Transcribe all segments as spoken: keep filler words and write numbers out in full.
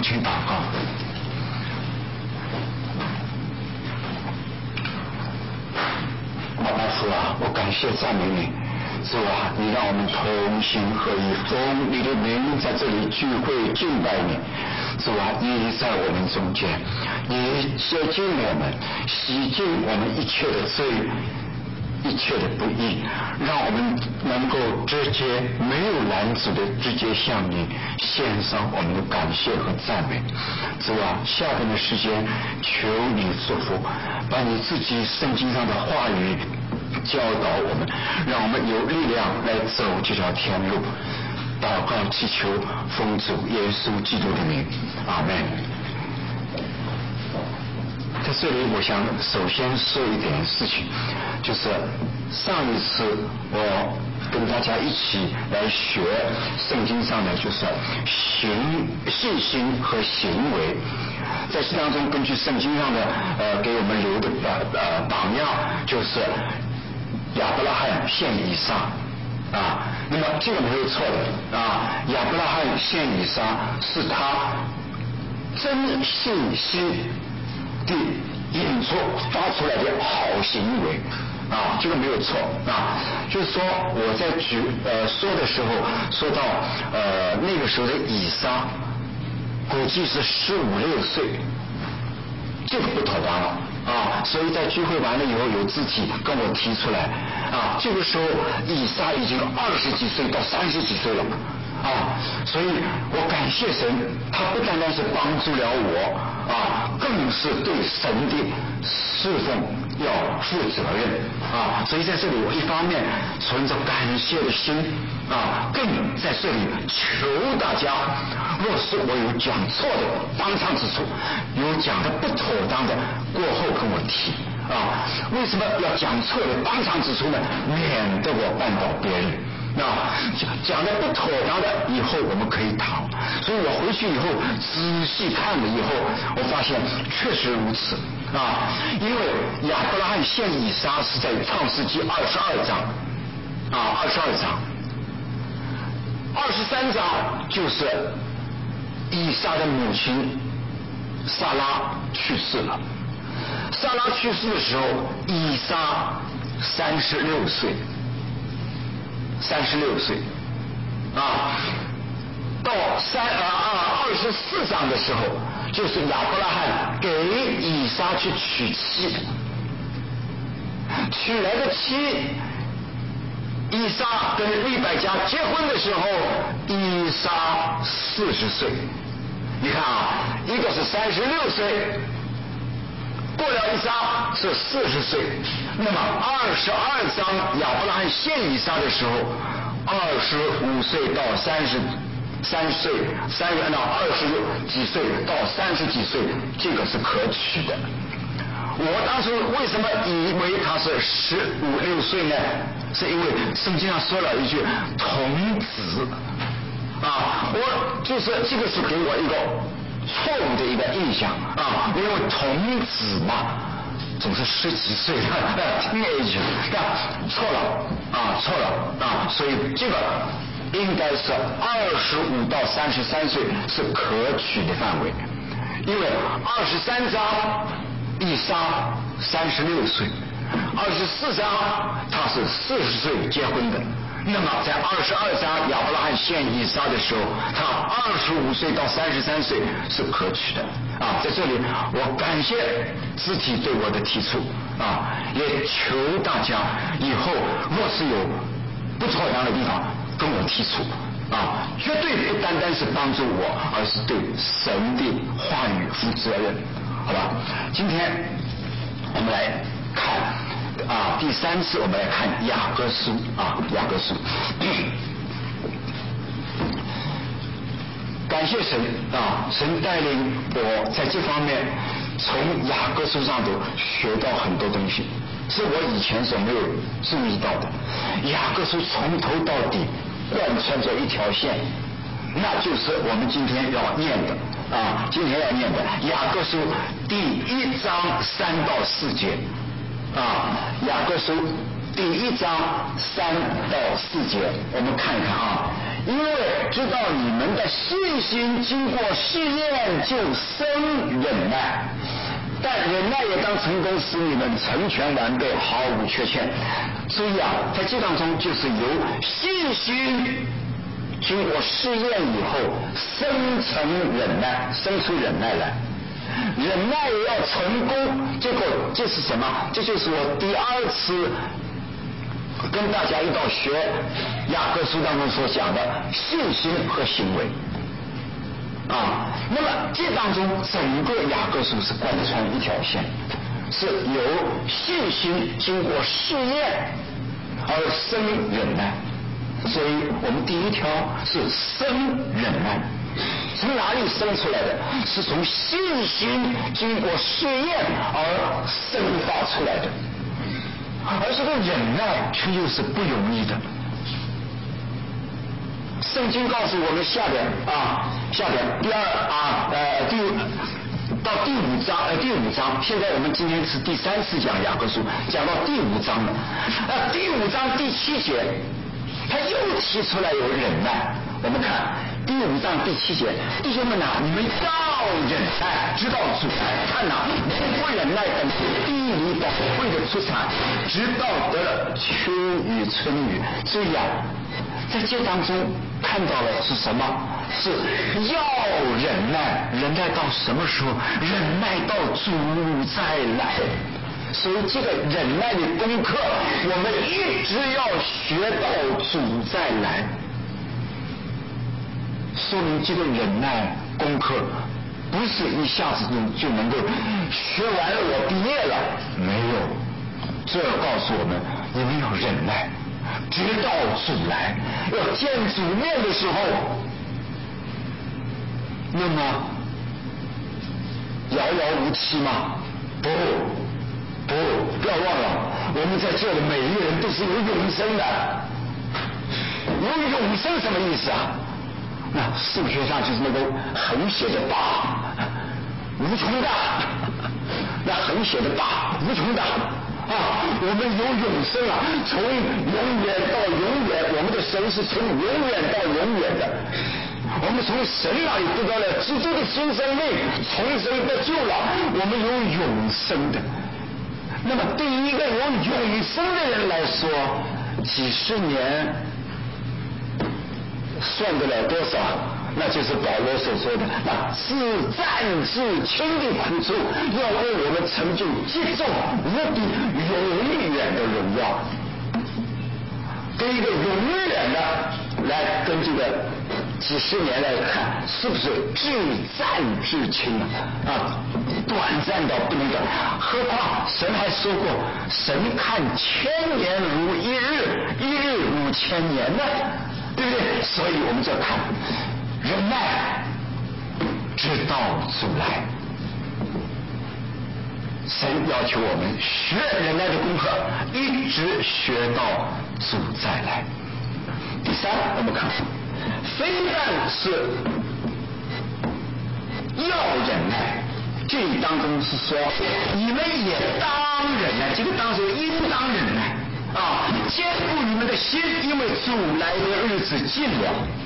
们请祷告。阿爸父啊，我感谢赞美你，主啊，你让我们同心合一，奉你的名在这里聚会敬拜你。主啊，你在我们中间，你洁净我们，洗净我们一切的罪，一切的不义，让我们能够直接没有拦阻的直接向你献上我们的感谢和赞美。主啊，下边的时间求你祝福，把你自己圣经上的话语教导我们，让我们有力量来走这条天路。祷告祈求奉主耶稣基督的名，阿们。在这里我想首先说一点事情，就是上一次我跟大家一起来学圣经上的就是行信心和行为，在这当中根据圣经上的呃给我们留的呃榜样，就是亚伯拉罕献以撒啊，那么这个没有错的啊，亚伯拉罕献以撒是他真信心的引出发出来的好行为啊，这个没有错啊。就是说我在举呃说的时候说到呃那个时候的以撒估计是十五六岁，这个不妥当了啊，所以在聚会完了以后有肢体跟我提出来啊，这个时候以撒已经二十几岁到三十几岁了啊，所以我感谢神，他不单单是帮助了我啊，更是对神的侍奉要负责任啊，所以在这里我一方面存着感谢的心啊，更在这里求大家，若是我有讲错的当场之处，有讲的不妥当的，过后跟我提啊。为什么要讲错的当场之处呢？免得我绊倒别人啊，讲的不妥当的，以后我们可以讨。所以我回去以后仔细看了以后，我发现确实如此啊。因为亚伯拉罕献以撒是在创世纪二十二章啊，二十二章，二十三章就是以撒的母亲撒拉去世了。撒拉去世的时候，以撒三十六岁。三十六岁啊，到三啊啊二十四章的时候，就是亚伯拉罕给以撒去娶妻，娶来的妻以撒跟利百加结婚的时候，以撒四十岁。你看啊，一个是三十六岁，过了以撒是四十岁，那么二十二章亚伯拉罕献以撒的时候，二十五岁到三十三岁，三十到二十几岁到三十几岁，这个是可取的。我当初为什么以为他是十五六岁呢？是因为圣经上说了一句童子啊，我就是这个是给我一个错误的一个印象啊，因为童子嘛，总是十几岁的 teenage 啊，错了啊，错了啊，所以这个应该是二十五到三十三岁是可取的范围，因为二十三章以撒三十六岁，二十四章他是四十岁结婚的。那么在二十二章亚伯拉罕献以撒的时候，他二十五岁到三十三岁是可取的啊。在这里我感谢肢体对我的提出啊，也求大家以后若是有不妥当的地方跟我提出啊，绝对不单单是帮助我，而是对神的话语负责任，好吧？今天我们来看啊，第三次我们来看雅各书啊，雅各书。感谢神啊，神带领我在这方面从雅各书上头学到很多东西，是我以前所没有注意到的。雅各书从头到底贯穿着一条线，那就是我们今天要念的啊，今天要念的雅各书第一章三到四节。啊，雅各书第一章三到四节，我们看一看啊。 因为知道你们的信心经过试验就生忍耐，但忍耐也当成功，使你们成全完备，毫无缺欠。所以啊，在这当中就是由信心经过试验以后生成忍耐，生出忍耐来。忍耐也要成功，结果这是什么？这就是我第二次跟大家一道学雅各书当中所讲的信心和行为啊。那么这当中整个雅各书是贯穿一条线，是由信心经过试验而生忍耐。所以我们第一条是生忍耐，从哪里生出来的？是从信心经过试验而生发出来的。而这个忍耐却又是不容易的。圣经告诉我们下边啊，下边第二啊呃第到第五章呃第五章，现在我们今天是第三次讲雅各书，讲到第五章了。呃第五章第七节，他又提出来有忍耐。我们看第五章第七节，弟兄们呐、啊，你们要忍耐，直到主来。看呐、啊，不忍耐等地里宝贵的出产，直到得了秋雨春雨。所以啊，在这当中看到了是什么？是要忍耐，忍耐到什么时候？忍耐到主再来。所以这个忍耐的功课，我们一直要学到主再来。说明这个忍耐功课不是一下子就就能够学完了我毕业了，没有。这告诉我们，你们要忍耐，直到主来。要见主面的时候，那么遥遥无期吗？不不，不要忘了，我们在这里每一个人都是有永生的。有永生什么意思啊？那数学上就是那个横写的八，无穷的，那横写的八，无穷的啊！我们有永生啊，从永远到永远，我们的神是从永远到永远的。我们从神那里得到了基督的新生命，重生得救了，我们有永生的。那么对于一个有永生的人来说，几十年算得了多少？那就是保罗所说的那自战自轻的苦处，要为我们成就极重无比永远的荣耀。跟一个永远的来跟这个几十年来看，是不是至战至轻啊？短暂到不能短。何况神还说过，神看千年如一日，一日如千年呢，对不对？所以我们就看忍耐，直到主来。神要求我们学忍耐的功课，一直学到主再来。第三，我们看非但是要忍耐，这里当中是说你们也当忍耐，这个当中应当忍耐啊，坚固你们的心，因为主来的日子近了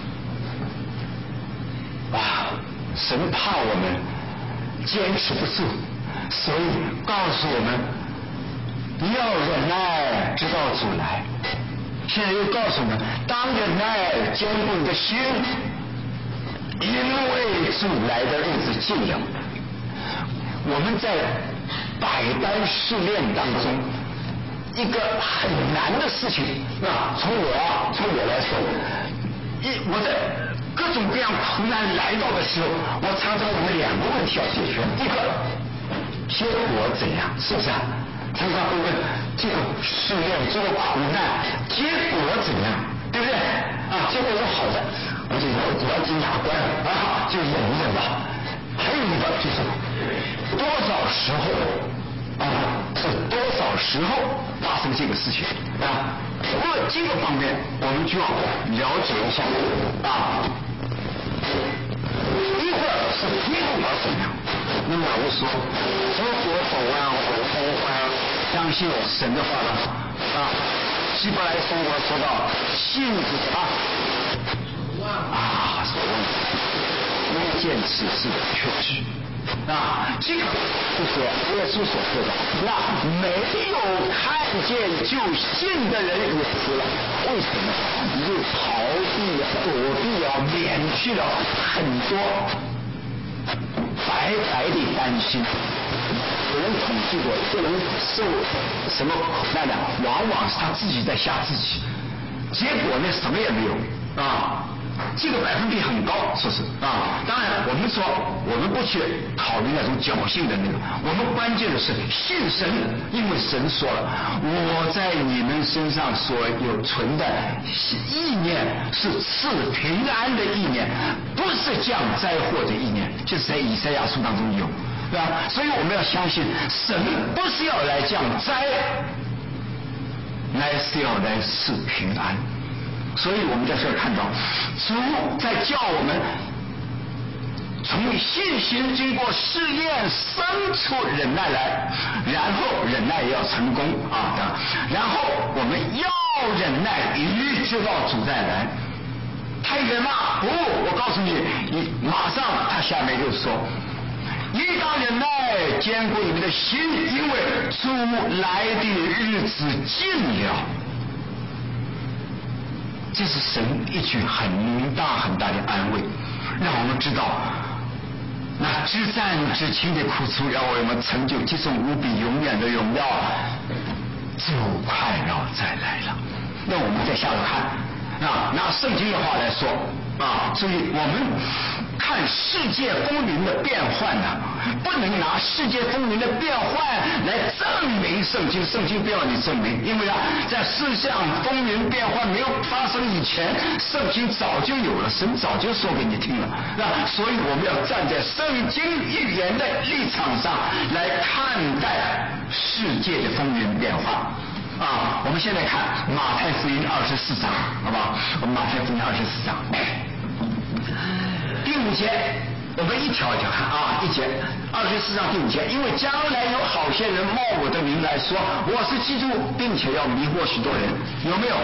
啊！神怕我们坚持不住，所以告诉我们要忍耐，直到主来。现在又告诉我们，当忍耐，坚固你的心，因为主来的日子近了。我们在百般试炼当中，一个很难的事情啊，从我从我来说，一我在各种各样苦难来到的时候，我常常有两个问题要解决。一个，结果怎样？是不是啊？常常会问这个试炼，这个苦难结果怎样，对不对啊？结果是好的，我就咬咬紧牙关啊，就忍一忍吧。还有一个就是多少时候啊，是多少时候发生这个事情啊？不过这个方面我们就要了解一下啊。一个是结果怎样？那么我说，如果走完我通关，相信神的话呢啊，希伯来书我说到信子啊， 啊，所谓未见此事的确据。啊，这个就是耶稣所说的，那没有看见就信的人也死了。为什么？你就逃避啊、躲避啊、免去了很多白白的担心。有人统计过，一个人受什么苦难呢？往往是他自己在吓自己，结果呢什么也没有啊。这个百分比很高，说是啊。当然，我们说我们不去考虑那种侥幸的那个，我们关键的是信神，因为神说了，我在你们身上所有存的意念是赐平安的意念，不是降灾祸的意念，就是在以赛亚书当中有，对吧？所以我们要相信，神不是要来降灾，乃是要来赐平安。所以我们在这儿看到，主在叫我们从信心经过试验生出忍耐来，然后忍耐也要成功啊，然后我们要忍耐一直到主再来。太远吗？不，我告诉你，你马上他下面就说，应当忍耐，坚固你们的心，因为主来的日子近了。这是神一句很大很大的安慰，让我们知道那至暂至轻的苦楚要为我们成就这种无比永远的荣耀，就快要再来了。那我们再下来看啊，拿圣经的话来说啊，所以我们看世界风云的变幻呢、啊，不能拿世界风云的变幻来证明圣经，圣经不要你证明，因为啊，在世上风云变幻没有发生以前，圣经早就有了，神早就说给你听了，那所以我们要站在圣经预言的立场上来看待世界的风云变化。啊，我们现在看马太福音二十四章，好不好？我们马太福音二十四章第五节，我们一条一条看啊，一节二十四章第五节，因为将来有好些人冒我的名来说我是基督，并且要迷惑许多人，有没有？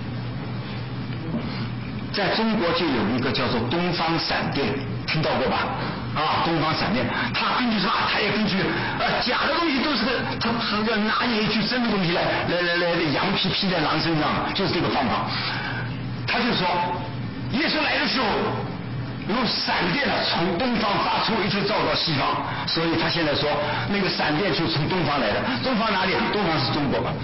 在中国就有一个叫做东方闪电，听到过吧？啊，东方闪电，他根据什么？他也根据呃假的东西都是个，他他要拿你一句真的东西来来来来羊皮披在狼身上，就是这个方法。他就说，耶稣来的时候，用闪电从东方发出，一直照到西方，所以他现在说那个闪电就从东方来的。东方哪里？东方是中国吧？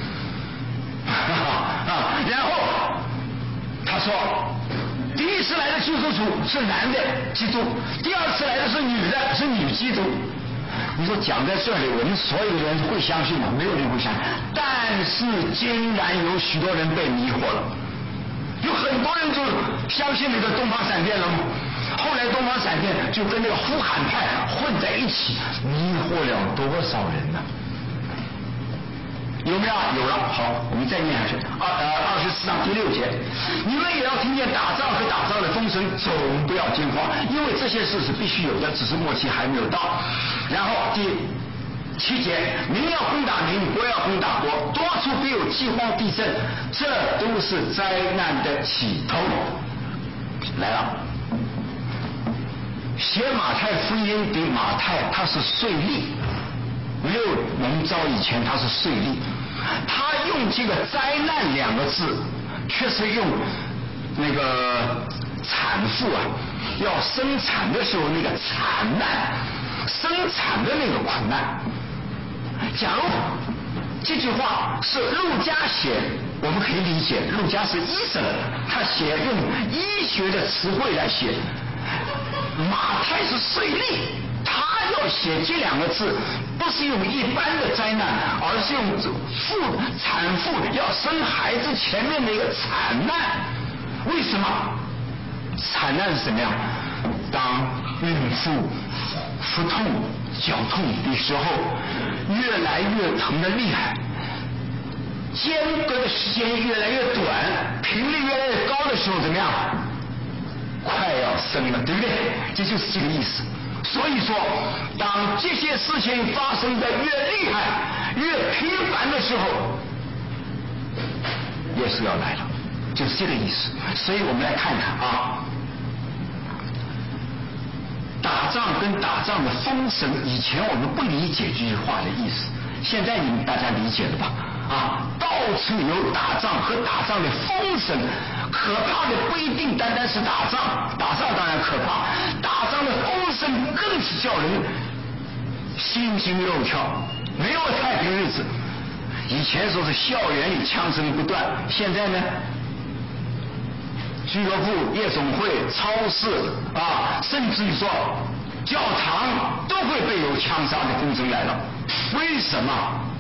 啊，然后他说。第一次来的救赎主是男的基督，第二次来的是女的，是女基督。你说讲在这里，我们所有的人会相信吗？没有人会相信。但是竟然有许多人被迷惑了，有很多人就相信那个东方闪电了吗？后来东方闪电就跟那个呼喊派混在一起，迷惑了多少人呢？有没有？有了。好，我们再念下去。二呃二十四章第六节，你们也要听见打仗和打仗的风声，总不要惊慌，因为这些事是必须有的，只是末期还没有到。然后第七节，民要攻打民，国要攻打国，多处必有饥荒地震，这都是灾难的起头。来了，写马太福音的马太，他是税吏。没有蒙召以前他是税吏，他用这个灾难两个字却是用那个产妇啊要生产的时候那个惨难，生产的那个苦难。假如这句话是路加写，我们可以理解，路加是医生，他写用医学的词汇来写。马太是税吏，他要写这两个字不是用一般的灾难，而是用妇产妇要生孩子前面的一个惨难。为什么？惨难是什么样？当孕妇腹痛绞痛的时候，越来越疼的厉害，间隔的时间越来越短，频率越来越高的时候怎么样？快要生了，对不对？这就是这个意思。所以说，当这些事情发生的越厉害、越频繁的时候，耶稣要来了，就是这个意思。所以我们来看看啊， 仗跟打仗的风声，以前我们不理解这句话的意思，现在你们大家理解了吧？啊，到处有打仗和打仗的风声，可怕的不一定单单是打仗，打仗当然可怕，打仗的风声更是叫人心惊肉跳，没有太平日子。以前说是校园里枪声不断，现在呢，俱乐部、夜总会、超市啊，甚至于说教堂都会被有枪杀的风声来了。为什么？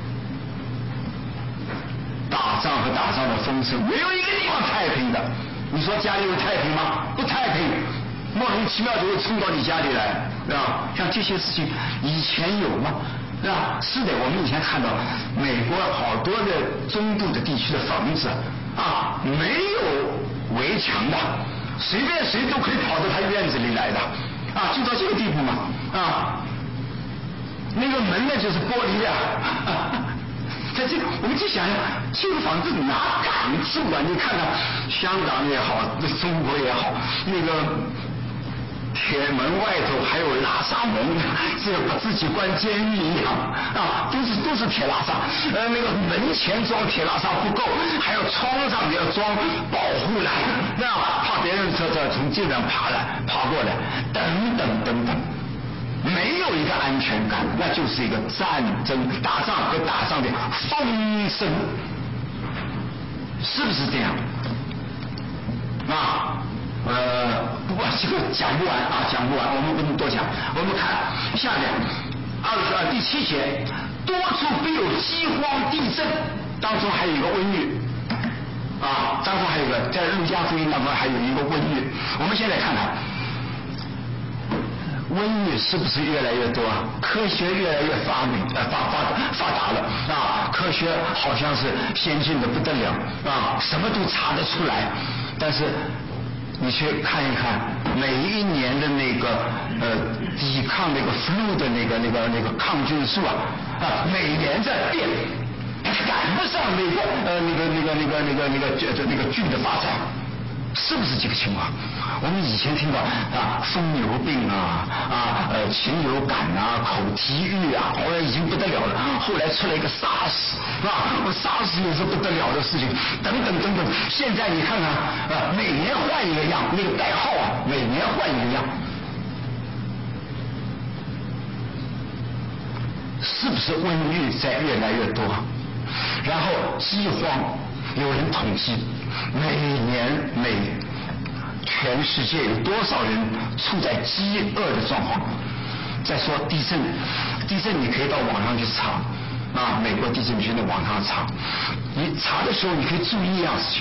打仗和打仗的风声，没有一个地方太平的。你说家里有太平吗？不太平，莫名其妙就会冲到你家里来，对吧？像这些事情以前有吗？对吧？是的，我们以前看到美国好多的中部的地区的房子啊，没有围墙的，随便谁都可以跑到他院子里来的啊，就到这个地步嘛啊，那个门呢就是玻璃的。在这个，我们去想想，这个房子哪敢住啊？你看看，香港也好，中国也好，那个铁门外头还有拉萨门，这个把自己关监狱一样啊，都是都是铁拉萨。呃，那个门前装铁拉萨不够，还有窗上也要装保护栏，那怕别人这这从这边爬来爬过来，等等等等。没有一个安全感，那就是一个战争、打仗和打仗的风声，是不是这样？啊，呃，不过这个讲不完啊，讲不完，我们不能多讲。我们看下面二十二第七节，多处必有饥荒、地震，当中还有一个瘟疫啊，当中还有一个在路加福音当中还有一个瘟疫。我们现在看看。瘟疫是不是越来越多啊？科学越来越发明呃发发发达了啊！科学好像是先进的不得了啊，什么都查得出来。但是你去看一看每一年的那个呃抵抗那个 flu 的那个那个那个抗菌素啊啊，每年在变，赶不上那个呃那个那个那个那个那个这这那个菌的发展。是不是这个情况？我们以前听到啊，疯牛病啊，啊，呃，禽流感啊，口蹄疫啊，后来已经不得了了。后来出来一个 SARS， 啊 ，SARS 也是不得了的事情，等等等等。现在你看看啊，每年换一个样，那个代号啊，每年换一个样，是不是瘟疫在越来越多？然后饥荒。有人统计，每年每全世界有多少人处在饥饿的状况？再说地震，地震你可以到网上去查啊，美国地震局的网上查。你查的时候，你可以注意一样事情：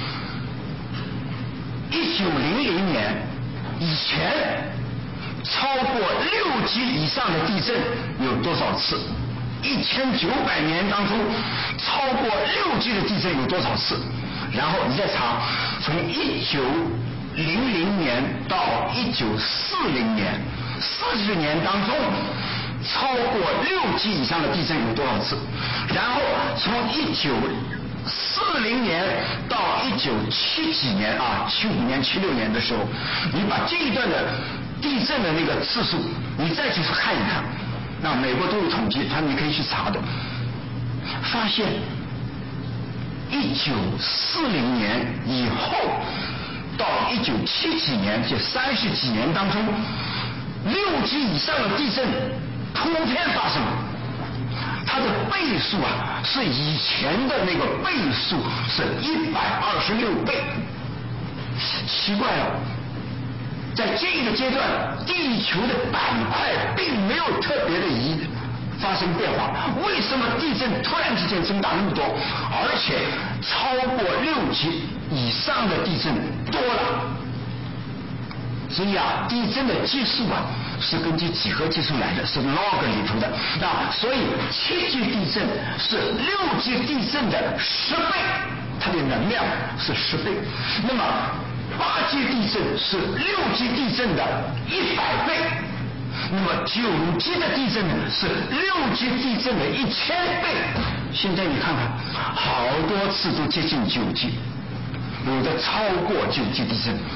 一九零零年以前，超过六级以上的地震有多少次？一千九百年当中，超过六级的地震有多少次？然后你再查，从一九零零年到一九四零年，四十年当中，超过六级以上的地震有多少次？然后从一九四零年到一九七几年啊，七五年、七六年的时候，你把这一段的地震的那个次数，你再去看一看。那美国都有统计，他你可以去查的，发现一九四零年以后到一九七几年，这三十几年当中，六级以上的地震普遍发生，它的倍数啊是以前的那个倍数是一百二十六倍，奇怪了。在这个阶段，地球的板块并没有特别的移发生变化，为什么地震突然之间增大那么多，而且超过六级以上的地震多了？所以啊，地震的级数啊是根据几何级数来的，是 log 里头的啊，所以七级地震是六级地震的十倍，它的能量是十倍。那么八级地震是六级地震的一百倍，那么九级的地震是六级地震的一千倍。现在你看看，好多次都接近九级，有的超过九级地震。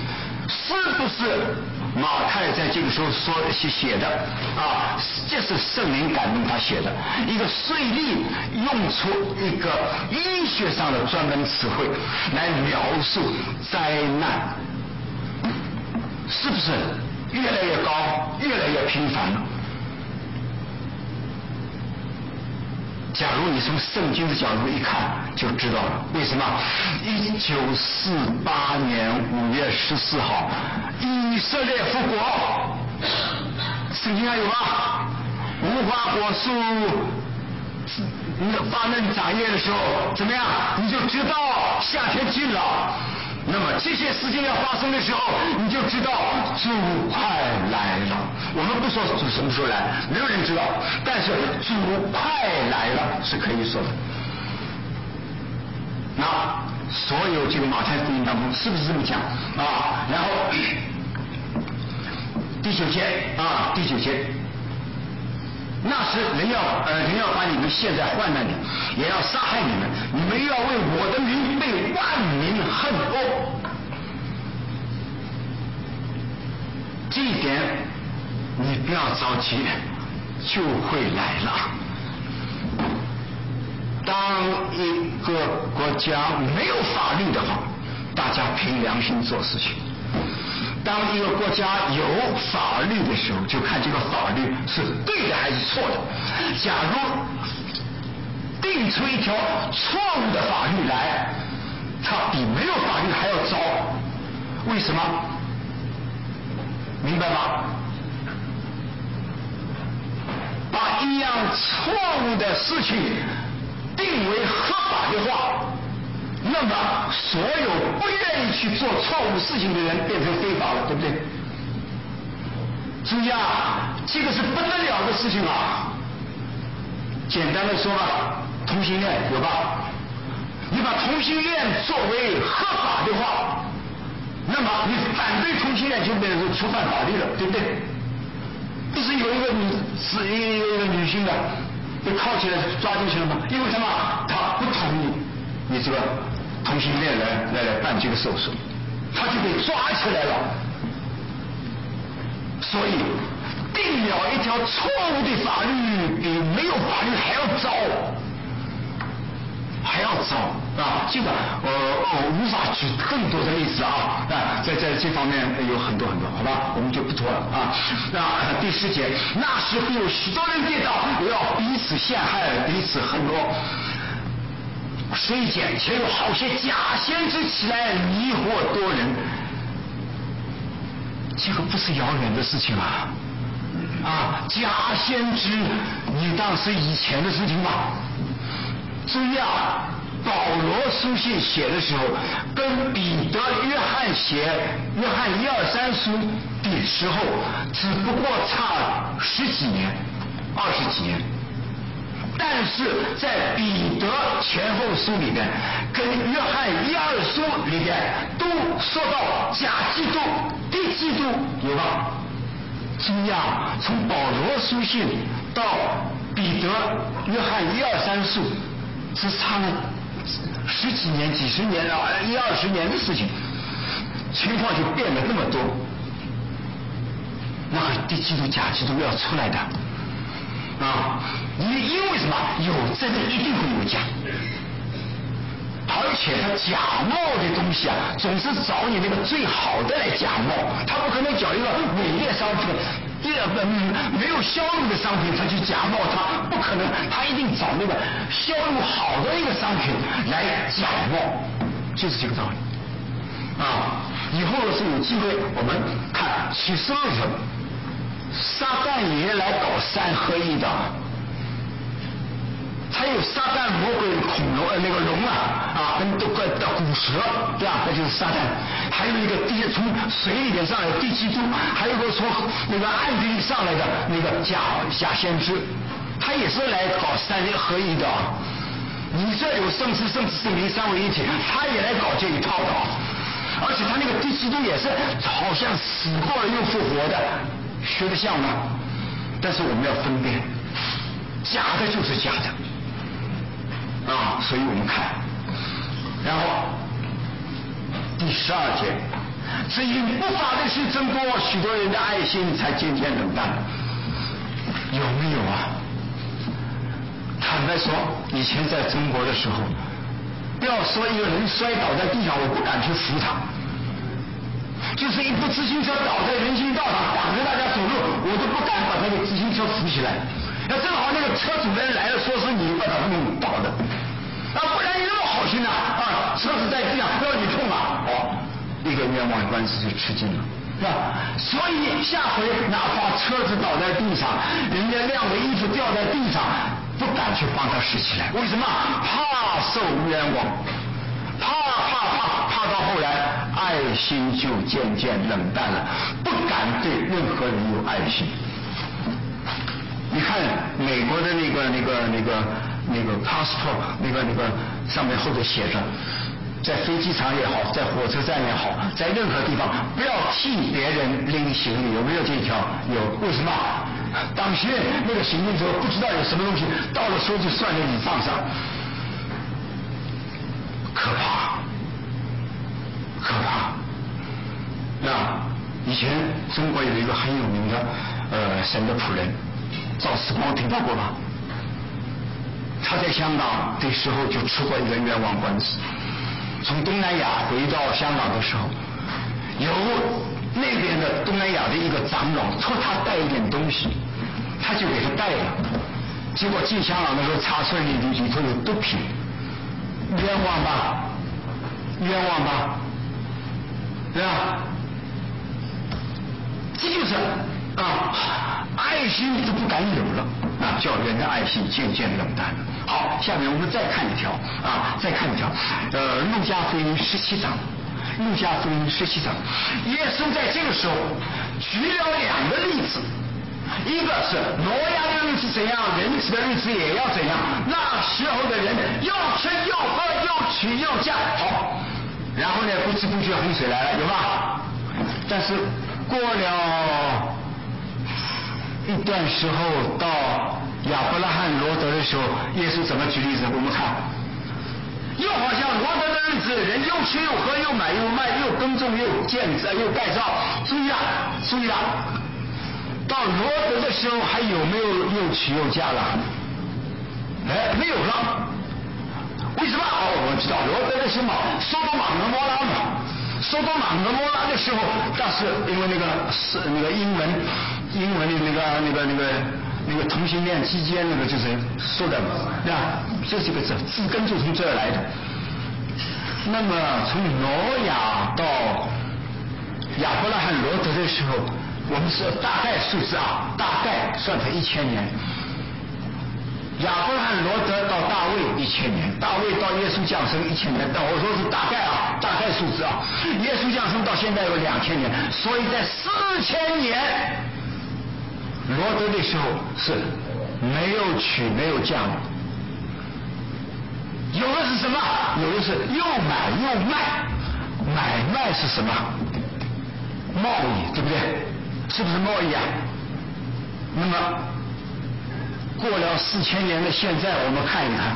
是不是马太在这个时候说写写的啊？这是圣灵感动他写的一个税吏用出一个医学上的专门词汇来描述灾难，是不是越来越高，越来越频繁了？假如你从圣经的角度一看就知道了，为什么一九四八年五月十四号以色列复国，圣经上有吗？无花果树发嫩长叶的时候怎么样，你就知道夏天近了。那么这些事情要发生的时候，你就知道主快来了。我们不说主什么时候来，没有人知道，但是主快来了是可以说的。那所有这个马太福音当中是不是这么讲啊？然后第九节啊，第九节，那时人要呃人要把你们陷在患难里，也要杀害你们，你们又要为我的名被万民恨恶。这一点你不要着急，就会来了。当一个国家没有法律的话，大家凭良心做事情；当一个国家有法律的时候，就看这个法律是对的还是错的。假如定出一条错误的法律来，它比没有法律还要糟。为什么？明白吗？把一样错误的事情定为合法的话，那么所有不愿意去做错误事情的人变成非法了，对不对？注意啊，这个是不得了的事情啊！简单的说吧，同性恋有吧？你把同性恋作为合法的话，那么你反对同性恋就变成触犯法律了，对不对？不是有一个女是一个女性的被铐起来抓进去了吗？因为什么？她不同意你这个同性恋来来来办这个手术，她就被抓起来了。所以定了一条错误的法律比没有法律还要糟，还要糟啊！这个呃我无法举更多的例子啊啊，在在这方面有很多很多，好吧，我们就不多了啊。那第十节，那时必有许多人跌倒，要彼此陷害，彼此恨恶。十一节，且有好些假先知起来迷惑多人。这个不是遥远的事情啊！啊，假先知，你当是以前的事情吧？注意啊，保罗书信写的时候，跟彼得、约翰写约翰一二三书的时候，只不过差十几年、二十几年。但是在彼得前后书里面，跟约翰一二书里面都说到假基督、敌基督，有吧？注意啊，从保罗书信到彼得、约翰一二三书，只差了十几年、几十年啊，一二十年的事情，情况就变得那么多。那个敌基督、假基督要出来的。啊，因因为什么？有真一定会有假，而且他假冒的东西啊，总是找你那个最好的来假冒，他不可能找一个伪劣商品，第二个没有销路的商品他去假冒它，不可能，他一定找那个销路好的一个商品来假冒，就是这个道理。啊，以后是有机会我们看启示录上。撒旦也来搞三合一的，还有撒旦、魔鬼、恐龙呃那个龙啊啊，跟这个的骨蛇，对吧？那就是撒旦。还有一个地从水里面上来的地基督，还有一个从那个岸地里上来的那个假假先知，他也是来搞三合一的。你这有圣子、圣子、圣灵三位一体，他也来搞这一套的。而且他那个地基督也是好像死过了又复活的。学得像吗？但是我们要分辨，假的就是假的啊！所以我们看，然后第十二节， 是因不法的事增多，许多人的爱心才渐渐冷淡。有没有啊？坦白说，以前在中国的时候，不要说一个人摔倒在地上，我不敢去扶他，就是一部自行车倒在人行道上挡着大家走路，我都不敢把那个自行车扶起来。要正好那个车主人来了，说是你把他弄倒的，啊，不然你那么好心啊，啊，车子在地上不要你碰啊，哦，一个冤枉官司就吃尽了，是吧？所以下回哪怕车子倒在地上，人家晾的衣服掉在地上，不敢去帮他拾起来，为什么？怕受冤枉，怕怕怕怕到后来爱心就渐渐冷淡了，不敢对任何人有爱心。你看美国的那个那个那个那个 passport 那个那个上面后头写着，在飞机场也好，在火车站也好，在任何地方不要替别人拎行李，有没有这一条？有。为什么？当心那个行李之后不知道有什么东西，到了时候就算在你账上，可怕，可怕。那以前中国有一个很有名的呃神的仆人赵世光，听到过吧？他在香港的时候就吃过一个冤枉官司，从东南亚回到香港的时候，有那边的东南亚的一个长老托他带一点东西，他就给他带了，结果进香港的时候查出来里里头有毒品，冤枉吧？冤枉吧？对吧？这就是啊，爱心就不敢有了啊，叫人的爱心渐渐冷淡了。好，下面我们再看一条啊，再看一条，呃，路加福音十七章，路加福音十七章，耶稣在这个时候举了两个例子，一个是挪亚的日子怎样，人子的日子也要怎样，那时候的人又吃又喝又娶又嫁，好，然后呢不知不觉洪水来了，有吧？但是过了一段时候，到亚伯拉罕罗德的时候，耶稣怎么举例子？我们看，又好像罗德的日子，人又吃又喝又买又卖又耕种又建设又盖造。注意了，注意了，到罗德的时候还有没有又娶又嫁了？哎，没有了。为什么？哦，我知道罗德的时候，索多玛和摩拉嘛。索多玛和摩拉的时候，但是因为那个是那个英文英文的那个那个那个那个同性恋之间那个就是说的，对吧？这是个字，字根就从这儿来的。那么从挪亚到亚伯拉罕罗德的时候，我们是大概数字啊，大概算成一千年。亚伯拉罕罗德到大卫一千年，大卫到耶稣降生一千年，但我说是大概啊，大概数字啊。耶稣降生到现在有两千年，所以在四千年，罗德的时候是没有娶没有嫁的。有的是什么？有的是又买又卖，买卖是什么？贸易，对不对？是不是贸易啊？那么过了四千年的现在，我们看一看，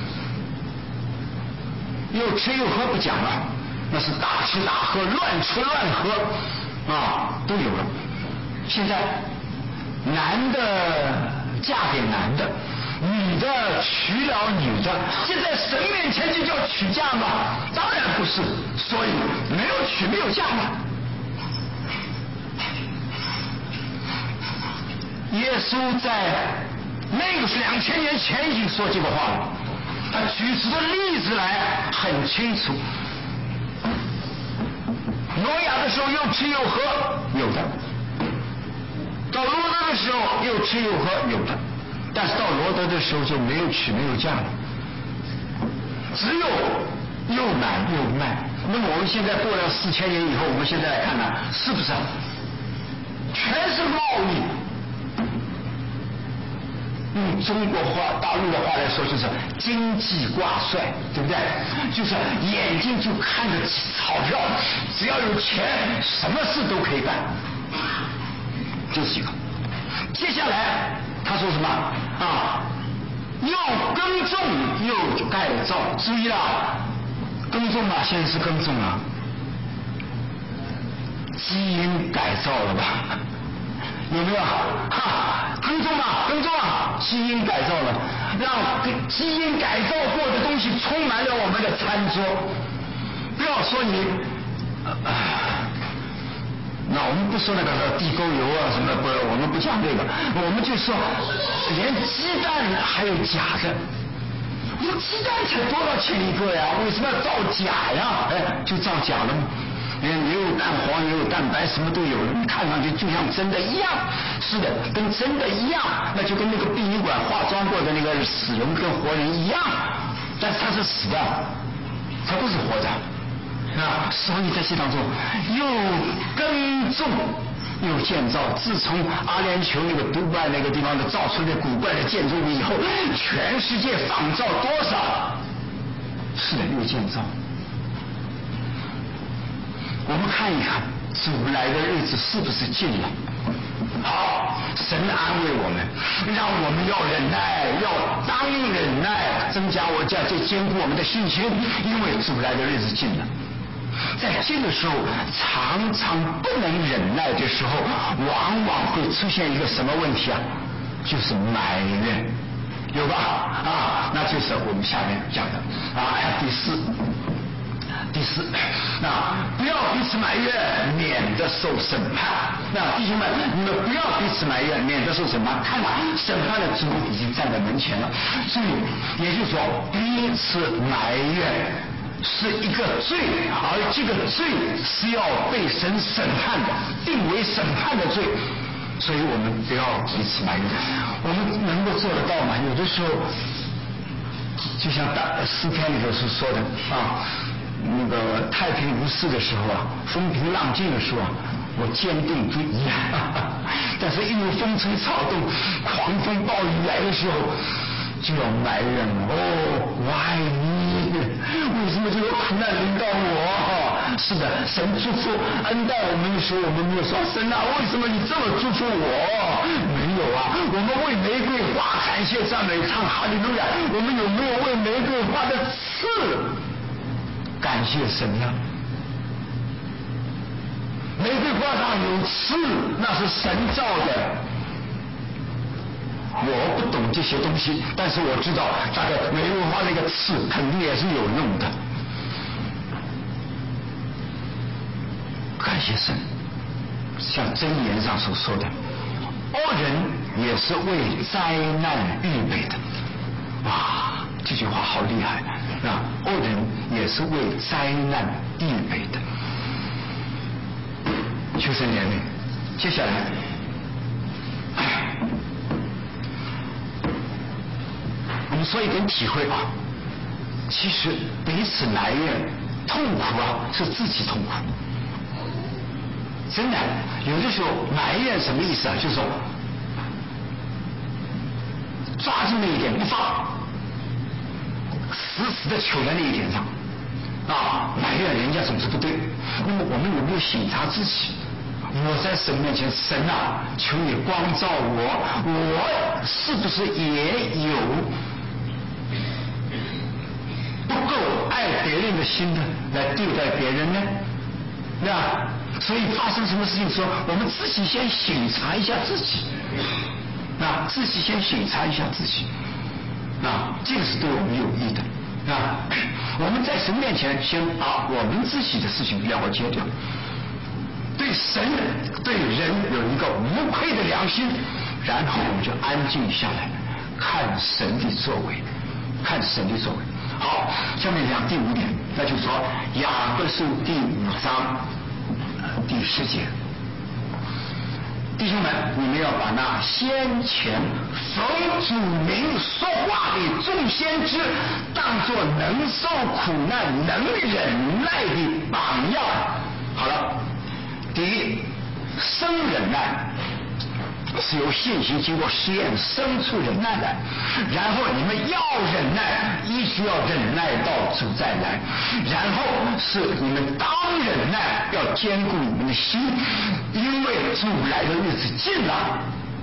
又吃又喝不讲了，那是大吃大喝，乱吃乱喝啊，都有了。现在男的嫁给男的，女的娶了女的，现在神面前就叫娶嫁吗？当然不是，所以没有娶没有嫁嘛。耶稣在那个是两千年前已经说这个话了，他举出的例子来很清楚。挪亚的时候又吃又喝，有的；到罗德的时候又吃又喝，有的；但是到罗德的时候就没有娶没有嫁了，只有又买又卖。那么我们现在过了四千年以后，我们现在来看呢，是不是全是贸易？用中国话、大陆的话来说，就是经济挂帅，对不对？就是眼睛就看着钞票，只要有钱，什么事都可以干，就是这个。接下来他说什么啊？又耕种又盖造，注意了，耕种嘛，现在是耕种啊。 基因改造了吧？有没有？哈，跟踪啊，跟踪啊，基因改造了，让基因改造过的东西充满了我们的餐桌。不要说你，呃、那我们不说那个地沟油啊什么不，我们不讲这个，我们就说连鸡蛋还有假的。你鸡蛋才多少钱一个呀？为什么要造假呀？哎，就造假了吗？也有蛋黄，也有蛋白，什么都有，看上去就像真的一样。是的，跟真的一样，那就跟那个殡仪馆化妆过的那个死人跟活人一样，但是他是死的，他不是活的啊。所以在这当中又耕种又建造，自从阿联酋那个杜拜那个地方的造出的古怪的建筑物以后，全世界仿造多少？是的，又建造。我们看一看主来的日子是不是近了？好，神安慰我们，让我们要忍耐，要当忍耐，增加我家这坚固我们的信心，因为主来的日子近了。在近的时候，常常不能忍耐的时候，往往会出现一个什么问题啊？就是埋怨，有吧？啊，那就是我们下面讲的啊，第四。第四，那不要彼此埋怨，免得受审判。那弟兄们，你们不要彼此埋怨，免得受审判。看吧，审判的主已经站在门前了。所以，也就是说，彼此埋怨是一个罪，而这个罪是要被神审判的，定为审判的罪。所以我们不要彼此埋怨。我们能够做得到吗？有的时候，就像大诗篇里头是说的啊。那个太平无事的时候啊，风平浪静的时候啊，我坚定不移啊。但是，一有风吹草动、狂风暴雨来的时候，就要埋怨了。哦 ，why me？ 为什么这个苦难临到我？是的，神祝福恩待我们的时候，我们没有说神啊，为什么你这么祝福我？没有啊，我们为玫瑰花感谢赞美，唱哈利路亚。我们有没有为玫瑰花的刺感谢神呀？玫瑰花上有刺，那是神造的。我不懂这些东西，但是我知道大概玫瑰花那个刺肯定也是有用的。感谢神，像箴言上所说的，恶人也是为灾难预备的。哇，这句话好厉害啊！恶人也是为灾难预备的。求神怜悯。接下来，我们说一点体会啊。其实彼此埋怨、痛苦啊，是自己痛苦。真的，有的时候埋怨什么意思啊？就是说抓住那一点不放，死死的求在那一点上啊，埋怨人家总是不对。那么我们有没有省察自己？我在神面前，神啊，求你光照我，我是不是也有不够爱别人的心呢？来对待别人呢？对吧？所以发生什么事情说，我们自己先省察一下自己，啊，自己先省察一下自己，啊，这个是对我们有益的，啊，我们在神面前先把我们自己的事情了解掉，对神对人有一个无愧的良心，然后我们就安静下来，看神的作为，看神的作为。好，下面讲第五点，那就是说雅各书第五章第十节，弟兄们，你们要把那先前奉主名说话的众先知当作能受苦难、能忍耐的榜样。好了，第一，生忍耐是由信心经过试验生出忍耐来，然后你们要忍耐，依需要忍耐到主再来，然后是你们当忍耐，要坚固你们的心，因为主来的日子近了。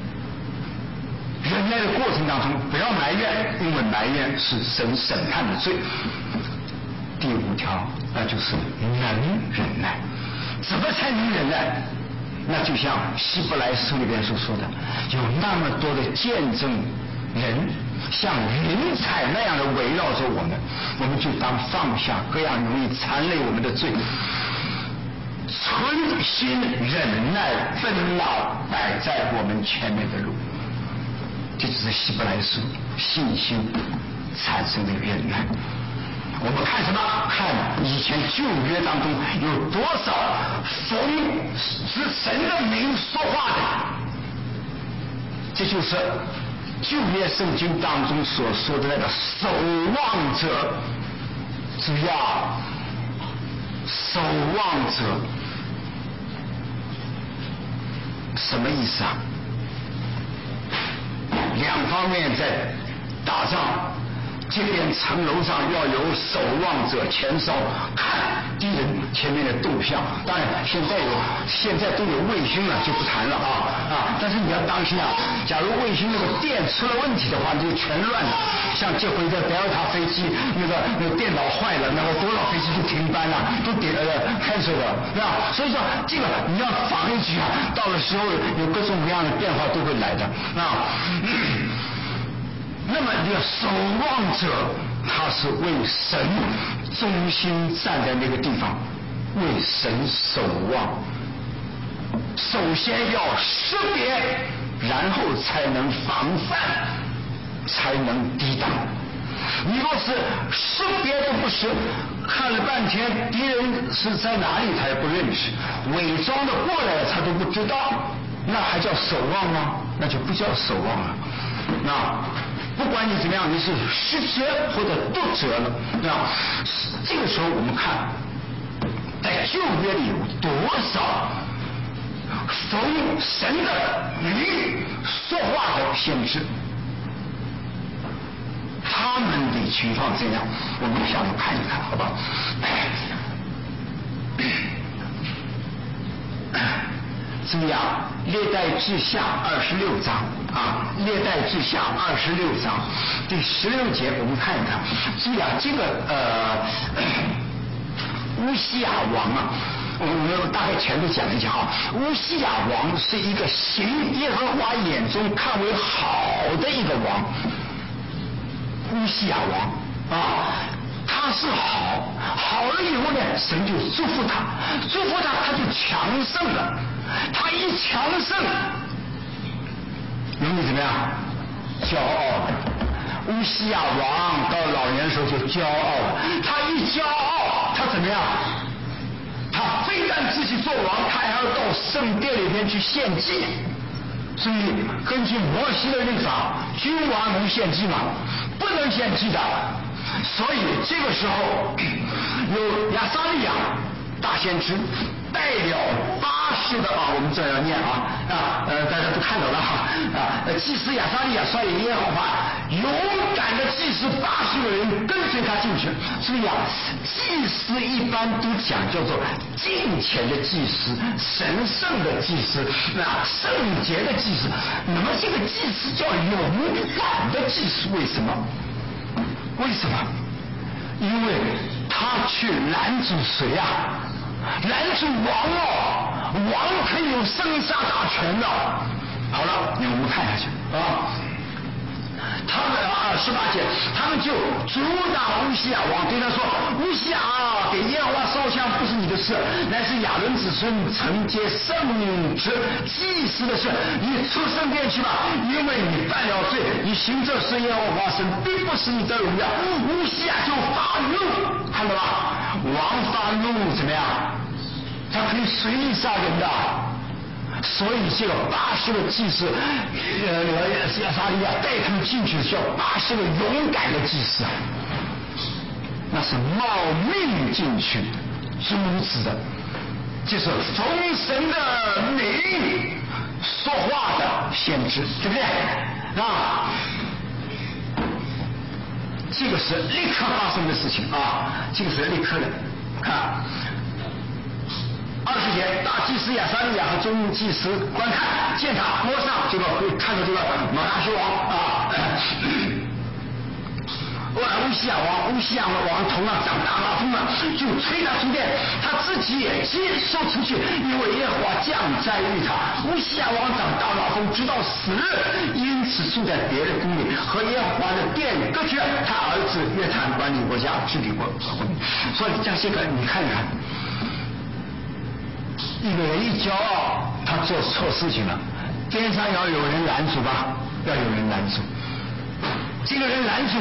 忍耐的过程当中不要埋怨，因为埋怨是神审判的罪。第五条，那就是能忍耐。 怎么才能忍耐？那就像希伯来书里边所说的，有那么多的见证人像云彩那样的围绕着我们，我们就当放下各样容易缠累我们的罪，存心忍耐奔那摆在我们前面的路。这就是希伯来书信心产生的忍耐。我们看什么？看以前旧约当中有多少奉是神的名说话的，这就是旧约圣经当中所说的那个守望者。注意啊，守望者什么意思啊？两方面在打仗，这边城楼上要有守望者前哨看敌人前面的动向。当然现在有现在都有卫星了，就不谈了啊啊！但是你要当心啊，假如卫星那个电出了问题的话，就全乱了。像这回的德尔塔飞机那个那个电脑坏了，那么多少飞机就停班了，都点呃 cancel 了，对吧？所以说这个你要防一局啊，到了时候有各种各样的变化都会来的啊。那么这个守望者，他是为神忠心站在那个地方，为神守望。首先要识别，然后才能防范，才能抵挡。你若是识别都不识，看了半天敌人是在哪里他也不认识，伪装的过来他都不知道，那还叫守望吗？那就不叫守望了。那不管你怎么样，你是失责或者不责了。那这个时候我们看，在旧约里有多少奉神的名说话的先知，他们的情况怎样？我们下面看一看，好吧？注意啊，列代志下二十六章啊，列代志下二十六章第十六节，我们看一看。注意啊，这个呃乌西亚王啊，我们大概全都讲一讲啊。乌西亚王是一个行耶和华眼中看为好的一个王，乌西亚王啊。他是好，好了以后呢，神就祝福他，祝福他，他就强盛了。他一强盛，容易怎么样？骄傲了。乌西亚王到老年的时候就骄傲了，他一骄傲，他怎么样？他非但自己做王，他还要到圣殿里面去献祭。所以根据摩西的律法，君王能献祭吗？不能献祭的。所以这个时候有亚撒利亚大先知带了八十个啊，我们这样念啊啊呃，大家都看到了哈啊，祭司亚撒利亚率领耶和华勇敢的祭司八十个人跟随他进去。所以啊，祭司一般都讲叫做敬虔的祭司、神圣的祭司、那圣洁的祭司。那么这个祭司叫勇敢的祭司，为什么？为什么？因为他去拦阻谁啊？拦阻王哦，王可以有生杀大权的。好了，那我们看下去啊。他们啊，十八节，他们就阻挡乌西亚王，对他说：“乌西亚啊，给耶和华烧香不是你的事，乃是亚伦子孙承接圣职祭司的事。你出圣殿去吧，因为你犯了罪，你行这事耶和华神并不是你的荣耀。”乌西亚就发怒，看到吧？王发怒怎么样？他可以随意杀人的。所以这个八十个祭司，呃，亚撒利亚带他们进去，叫八十个勇敢的祭司，那是冒命进去阻止的，就是奉神的名说话的先知，对不对啊？这个是立刻发生的事情啊，这个是立刻的，看。二十节，大祭司亚撒利亚和众祭司观看，见他桌上这个会看到这个马拿西王啊，乌西亚王乌西雅王头上长大麻风了，就催他出殿，他自己也接受出去，因为耶和华降灾于他。乌西雅王长大麻风，直到死日，因此住在别的宫里，和耶和华的殿隔绝。他儿子约坦管理国家，治理国国民。所以这些个你看一看，一个人一骄傲，他做错事情了，边上要有人拦阻吧，要有人拦阻。这个人拦阻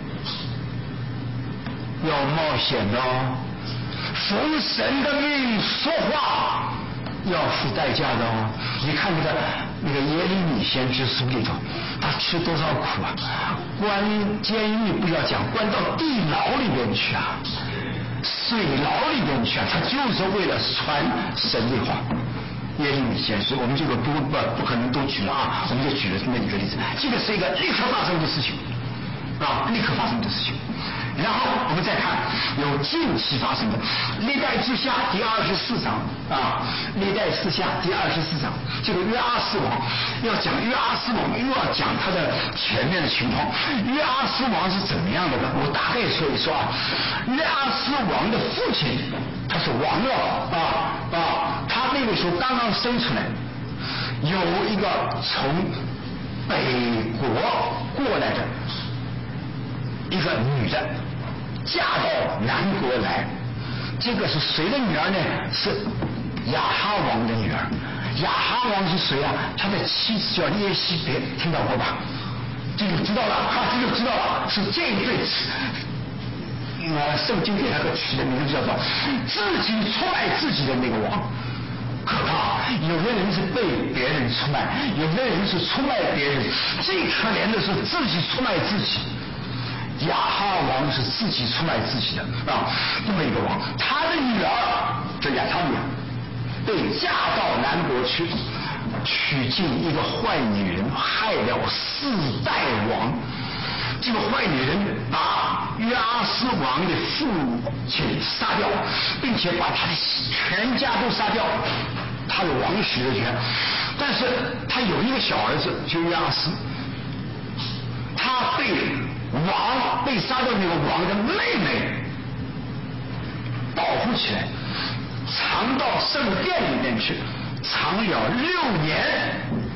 要冒险的哦，奉神的命说话要付代价的哦。你看那个那个耶利米先知书里头，他吃多少苦啊！关监狱不要讲，关到地牢里边去啊，水牢里边去啊，他就是为了传神的话。耶利米先知，我们这个不不不可能都举了啊，我们就举了这么一个例子。这个是一个立刻发生的事情啊，立刻发生的事情。然后我们再看有近期发生的历代志下第二十四章啊，历代志下第二十四章，这个约阿斯王要讲约阿斯王，又要讲他的前面的情况。约阿斯王是怎么样的呢？我大概说一说啊。约阿斯王的父亲他是王了啊啊，他那个时候刚刚生出来，有一个从北国过来的一个女的嫁到南国来，这个是谁的女儿呢？是亚哈王的女儿。亚哈王是谁啊？他的妻子叫耶西别，听到过吧？这就知道了，哈，这就知道了，是这一对。呃，圣经给他个取的名字叫做自己出卖自己的那个王。可怕，有的人是被别人出卖，有的人是出卖别人，最可怜的是自己出卖自己。亚哈王是自己出卖自己的啊，这么一个王，他的女儿叫亚他米，被嫁到南国去，娶进一个坏女人，害了四代王。这个坏女人把约阿斯王的父亲杀掉，并且把他的全家都杀掉，他有王室的权。但是他有一个小儿子，就约阿斯，他被王被杀掉那个王的妹妹保护起来，藏到圣殿里面去，藏了六年。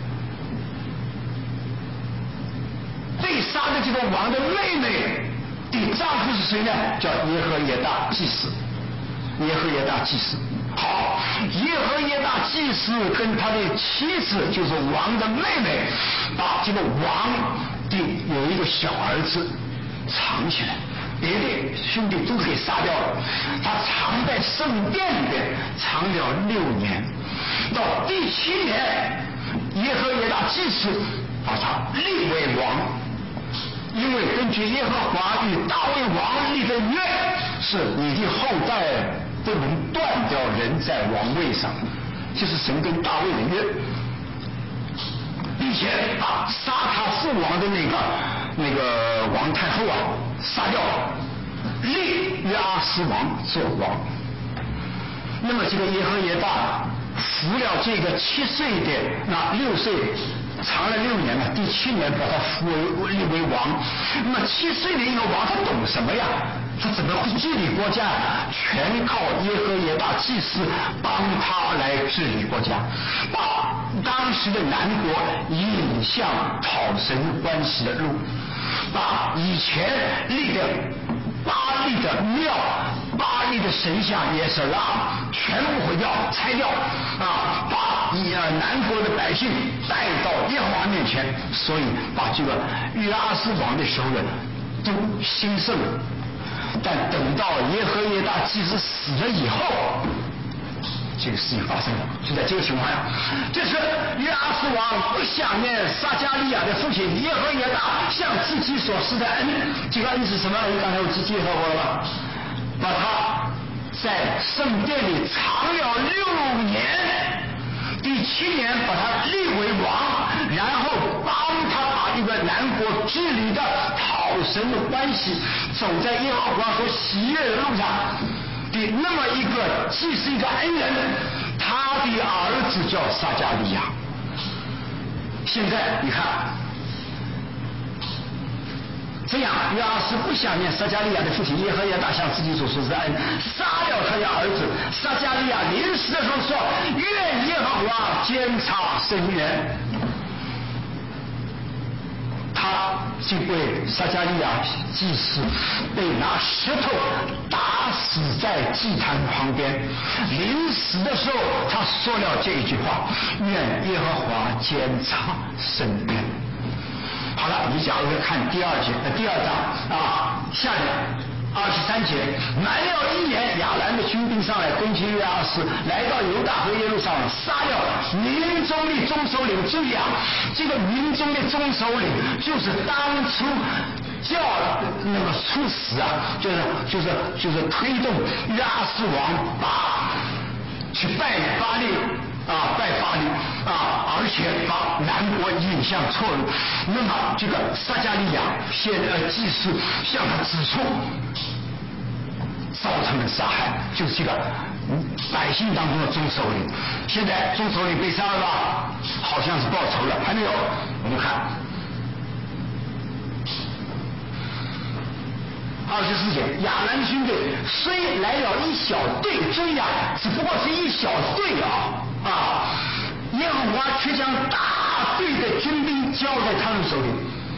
被杀的这个王的妹妹的丈夫是谁呢？叫耶和耶大祭司。耶和耶大祭司，好，耶和耶大祭司跟他的妻子就是王的妹妹，把这个王的有一个小儿子藏起来，别的兄弟都给杀掉了，他藏在圣殿里面藏了六年，到第七年，耶和耶大祭司把他立为王。因为根据耶和华与大卫王立的约，是你的后代不能断掉人在王位上，这是神跟大卫的约，并且把杀他父王的那个那个王太后啊杀掉了，立约阿斯王做王。那么这个耶和耶大服了这个七岁的那六岁。藏了六年了，第七年把他扶为立为王。那么七岁的一个王，他懂什么呀？他怎么会治理国家？全靠耶和耶大祭司帮他来治理国家，把当时的南国引向讨神欢喜的路，把以前立的巴力的庙、巴力的神像也是拉，全部毁掉、拆掉啊！把以呃南国的百姓带到耶和华面前，所以把这个约阿斯王的时候呢，都兴盛了。但等到耶和耶大祭司死了以后，这个事情发生了，就在这个情况下，这是约阿斯王不想念撒迦利亚的父亲耶和耶大向自己所施的恩。这个恩是什么恩？刚才我介绍过了吧？把他在圣殿里藏了六年，第七年把他立为王，然后帮他把一个南国治理的讨神的欢喜，走在耶和华所喜悦的路上的那么一个既是一个恩人，他的儿子叫撒迦利亚。现在你看这样约阿斯不想念撒迦利亚的父亲耶和亚大向自己所说的恩，杀了他的儿子。撒迦利亚临死的时候说：愿耶和华监察深渊。他就被撒迦利亚祭司被拿石头打死在祭坛旁边。临死的时候他说了这一句话：愿耶和华监察深渊。好了，你假如看第二节呃第二章啊，下面二十三节，满了一年，亚兰的军兵上来攻击约阿斯，来到犹大和耶路撒冷，杀了民中的中首领。注意啊，这个民中的中首领就是当初叫那个处死啊，就是就是就是推动约阿斯王把去拜巴力啊，拜巴力啊，而且把南国引向错路。那么这个撒迦利亚现呃祭司向他指出，造成的杀害就是这个百姓当中的中首领。现在中首领被杀了吧？好像是报仇了，还没有。我们看二十四节，亚兰军队虽来了一小队，注意啊，只不过是一小队啊啊！耶和华却将大队的军兵交在他们手里。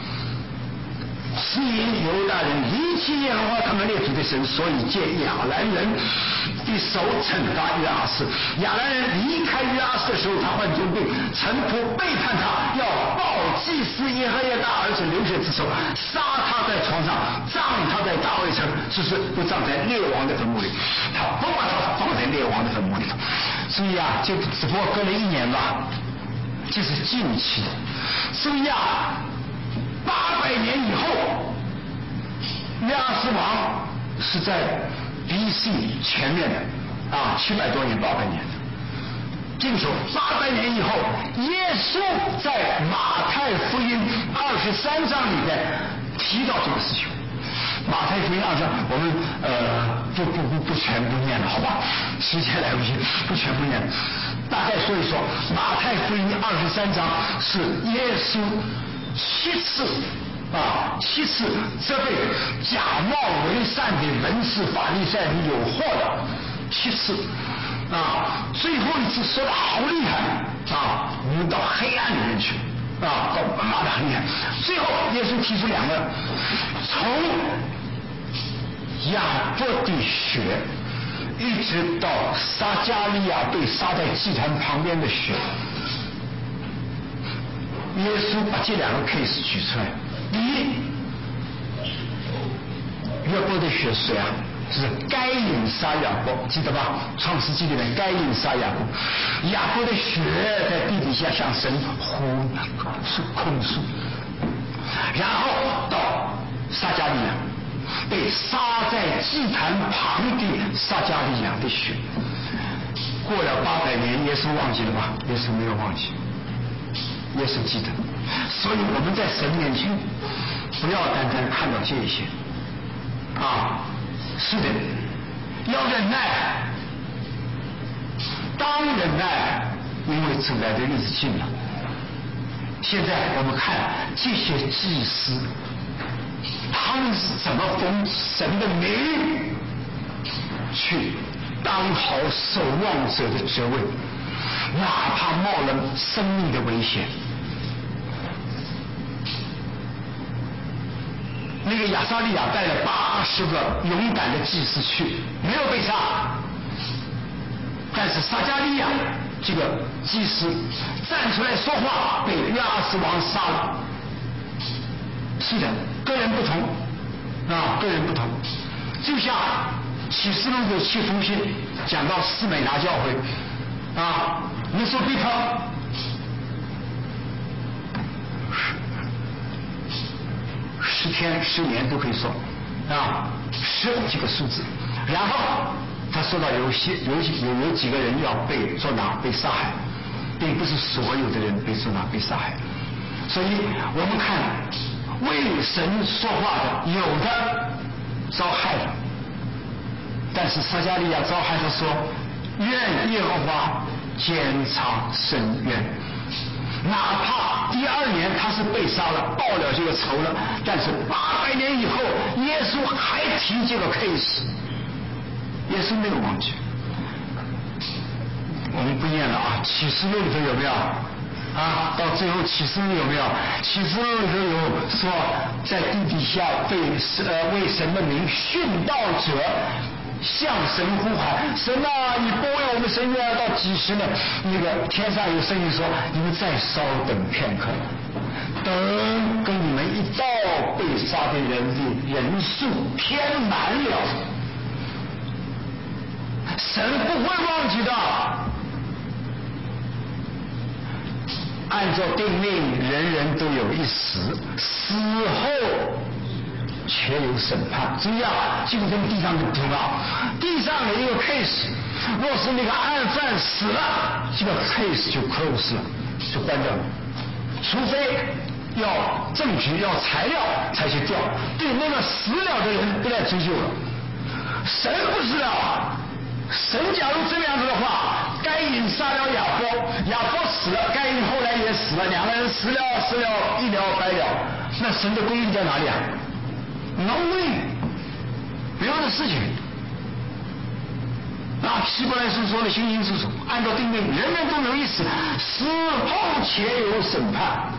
是因犹大人离弃耶和华他们列祖的神，所以借亚兰人的手惩罚约阿斯。亚兰人离开约阿斯的时候，他患重病，臣仆背叛他，要报祭司耶和亚大儿子流血之仇，杀他在床上，葬他在大卫城，只是不葬在列王的坟墓里。他不把他放在列王的坟墓里头。注意啊，就只不过隔了一年吧，这是近期的。注意啊，八百年以后，约阿斯王是在 B C 前面的啊，七百多年，八百年的。这个时候，八百年以后，耶稣在马太福音二十三章里面提到这个事情。马太福音二章，我们呃不不不不全部念了，好吧？时间来不及，不全部念了。大概说一说，马太福音二十三章是耶稣七次啊，七次责备假冒为善的文士法利赛人有祸的，七次啊，最后一次说的好厉害啊，我们到黑暗里面去啊，到骂的很厉害。最后耶稣提出两个，从亚伯的血一直到撒迦利亚被杀在祭坛旁边的血，耶稣把这两个 case 举出来。第一，约伯的血水啊，是该隐杀雅各，记得吧？创世纪里面该隐杀雅各，雅各的血在地底下向神呼诉控诉，然后到撒迦利亚被杀在祭坛旁的撒迦利亚的血。过了八百年，耶稣忘记了吗？耶稣没有忘记，耶稣记得。所以我们在神面前不要单单看到这一些啊，是的，要忍耐，当忍耐，因为主来的日子近了。现在我们看这些祭司，他们是怎么奉神的名去当好守望者的职位，哪怕冒了生命的危险。那个亚撒利亚带了八十个勇敢的祭司去，没有被杀，但是撒迦利亚这个祭司站出来说话，被约阿斯王杀了。是的，个人不同啊，个人不同。就像启示录有七封信讲到斯美拿教会啊，你说对他十天十年都可以说啊，十这个数字。然后他说到有些有有有几个人要被捉拿被杀害，并不是所有的人被捉拿被杀害。所以我们看为神说话的，有的遭害了，但是撒迦利亚遭害他说：愿耶和华监察深渊。哪怕第二年他是被杀了，报了这个仇了。但是八百年以后，耶稣还提这个 case， 耶稣没有忘记。我们不念了啊，启示录里头有没有啊？到最后启示录有没有？启示录里头有说，在地底下被呃为神的名殉道者向神呼喊，神啊，你不为我们伸冤到几时呢？那个天上有声音说，你们再稍等片刻，等跟你们一道被杀的人的人数填满了。神不会忘记的。按照定命，人人都有一死，死后且有审判。注意啊，就跟地上的不同啊。地上的一个 case， 若是那个案犯死了，这个 case 就 close 了，就关掉了。除非要证据、要材料才去调，对那个死了的人不再追究了。神不是啊。神假如这样子的话，该隐杀了亚伯，亚伯死了，该隐后来也死了，两个人死了死了，一了百了，那神的规律在哪里啊？ no way， 没有的事情。那希伯来书说的清清楚楚，按照定命，人人都有一死，死后且有审判。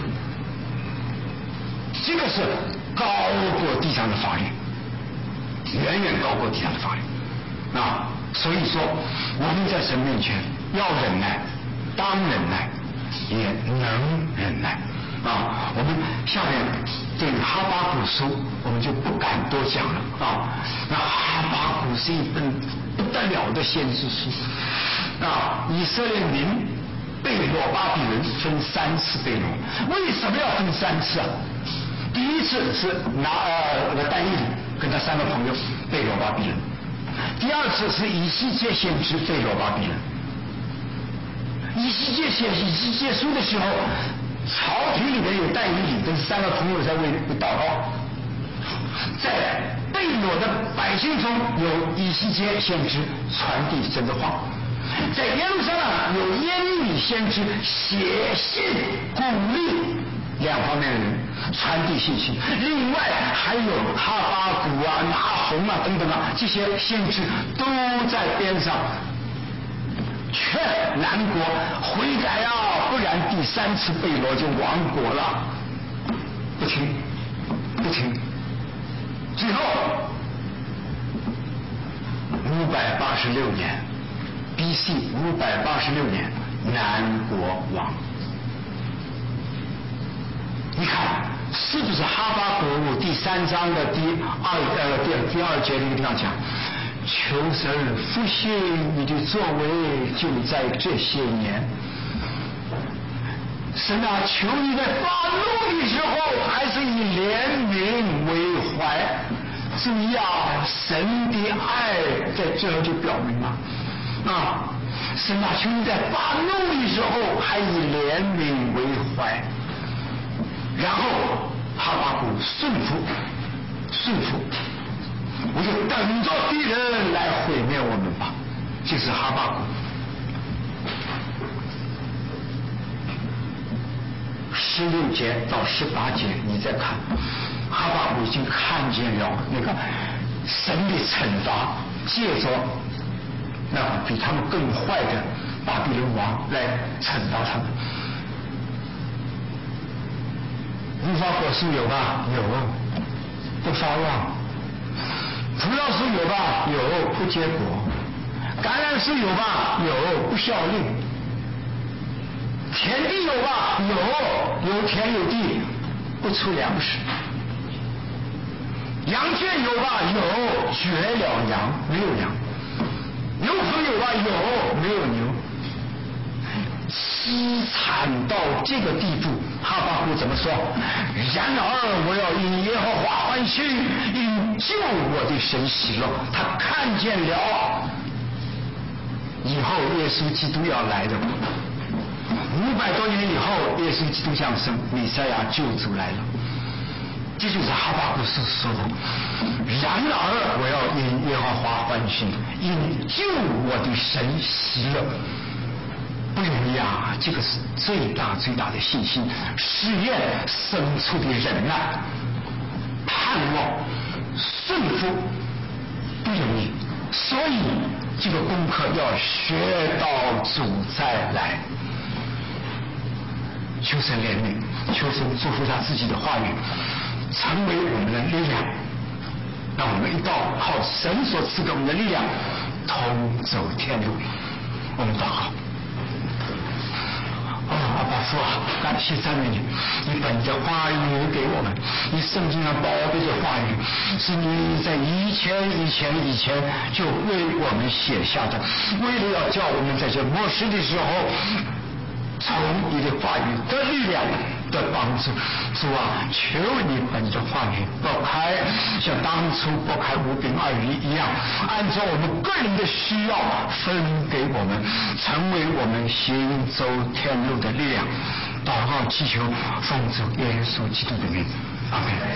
这个是高过地上的法律，远远高过地上的法律。啊，所以说我们在神面前要忍耐，当忍耐，也能忍耐。啊，我们下面对于哈巴谷书我们就不敢多讲了啊。那哈巴谷是一本不得了的先知书啊。以色列民被罗巴比伦分三次被掳，为什么要分三次啊？第一次是拿呃那个但以理跟他三个朋友被罗巴比伦，第二次是以西结先知被罗巴比伦。以西结写以西结书的时候，朝廷里面有但以理跟三个朋友在为祷告，在被掳的百姓中有以西结先知传递神的话，在耶路撒冷有耶利米先知写信鼓励两方面的人传递信息，另外还有哈巴谷啊、拿红啊等等啊，这些先知都在边上劝南国悔改啊，不然第三次被掳就亡国了。不听，不听，最后五百八十六年 B C 五百八十六年南国亡。你看是不是哈巴谷第三章的第二呃第第二节那个地方讲，求神复兴你的作为就在这些年。神啊，求你在发怒的时候还是以怜悯为怀。注意啊，神的爱在这儿就表明了啊，神啊，求你在发怒的时候还以怜悯为怀。然后哈巴谷顺服顺服，我就等着敌人来毁灭我们吧。这是哈巴谷。十六节到十八节你再看，哈巴谷已经看见了那个神的惩罚，借着那个比他们更坏的巴比伦王来惩罚他们。无花果树有吧？有，不发旺。葡萄树有吧？有，不结果。橄榄树有吧？有，不效力。田地有吧？有，有田有地，不出粮食。羊圈有吧？有，绝了羊，没有羊。牛棚有吧？有，没有牛。凄惨到这个地步，哈巴谷怎么说？然而我要因耶和华欢喜，因救我的神喜乐。他看见了以后耶稣基督要来的，五百多年以后耶稣基督降生，弥赛亚救主来了。这就是哈巴谷书说的。然而我要因耶和华欢喜，因救我的神喜乐。不不容易啊！这个是最大最大的信心试验生出的人啊，盼望顺服不容易，所以这个功课要学到主再来。求神怜悯，求神祝福他自己的话语成为我们的力量，让我们一道靠神所赐给我们的力量同走天路。我们祷告。哦，阿爸父啊，感谢赞美你，你本着话语给我们，你圣经上宝贝的话语是你在以前以前以前就为我们写下的，为了要叫我们在这末世的时候从你的话语的力量的帮助。主啊，求你本着话语拨开，像当初拨开五饼二鱼一样，按照我们个人的需要分给我们，成为我们行走天路的力量。祷告祈求奉主耶稣基督的名，阿门。